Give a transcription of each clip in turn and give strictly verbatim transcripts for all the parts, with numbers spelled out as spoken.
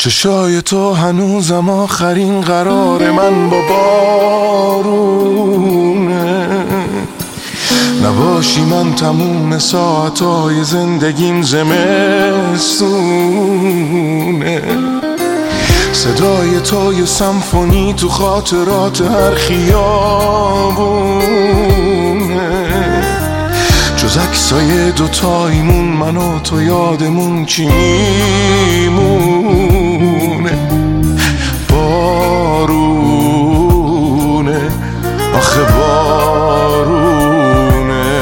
چشای تو هنوزم آخرین قرار من با بارونه. نباشی من تموم ساعتای زندگیم زمستونه. صدای تو یه سمفونی تو خاطرات هر خیابونه. جز عکسای دوتاییمون من و تو یادمون چی میمونه؟ بارونه، آخه بارونه.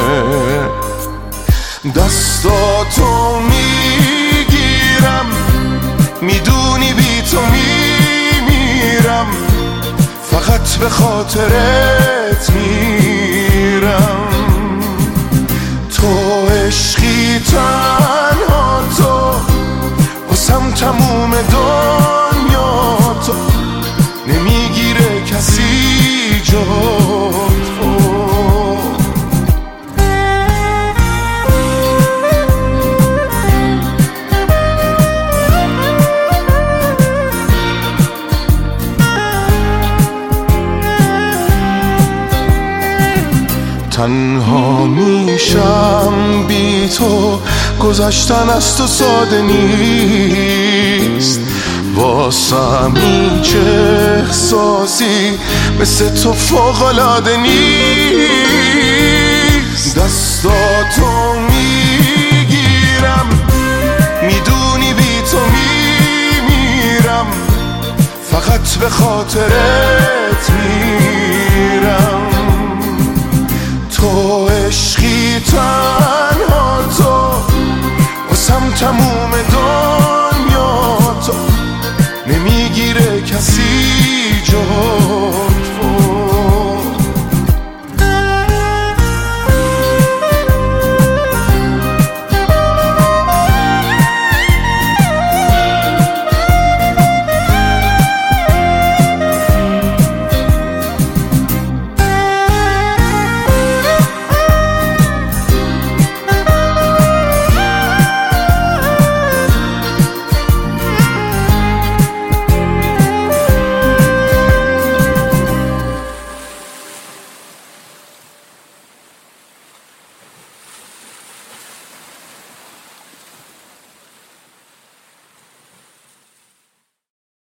دستاتو میگیرم، میدونی بی تو میمیرم، فقط به خاطرت میرم. تو عشقی تنها تو، واسم تموم دنیا تو، نمیگیره کسی جا تو. تنها میشم بی تو، گذشتن از تو ساده نیست. واسم هیچ احساسی مثل تو فوق‌العاده نیست. دستاتو میگیرم، میدونی بی تو میمیرم، فقط به خاطرت میرم. تو عشقی تنها تو، واسم تموم